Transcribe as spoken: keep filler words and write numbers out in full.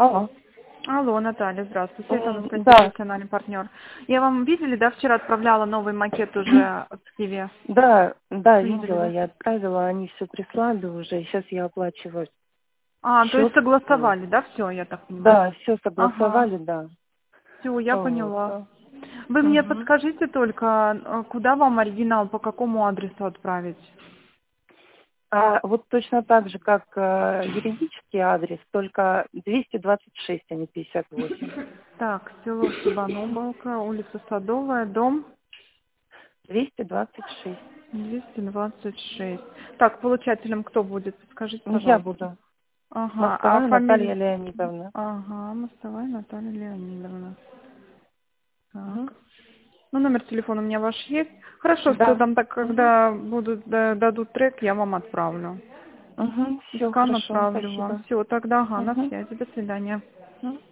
Алло. Алло, Наталья, здравствуйте. Это М, наш Да, профессиональный партнер. Я вам видели, да, вчера отправляла новый макет уже в Киеве? да, да, Видели, видела, да? я отправила, они все прислали уже, сейчас я оплачиваю А, то есть счет. Вот. согласовали, да, все, я так понимаю? Да, все Ага, согласовали, да. все, я Вот. поняла. Да. Вы мне Мгм. подскажите только, э, куда вам оригинал, по какому адресу отправить? А вот точно так же, как э, юридический адрес, только двести двадцать шесть, а не пятьдесят восемь. Так, село Шибанобалка, улица Садовая, дом двести двадцать шесть. двести двадцать шесть. Так, получателем кто будет? Скажите, Я пожалуйста. буду. Ага, а Мостовая Наталья фамилия? Леонидовна. Ага, Мостовая Наталья Леонидовна. Мгм. Так. Ну, номер телефона у меня ваш есть. Хорошо, все, Да. там так, Угу. когда будут, да- дадут трек, я вам отправлю. Угу. И Все скан хорошо, отправлю вам. спасибо. Все, тогда, ага, на Угу. связи. До свидания.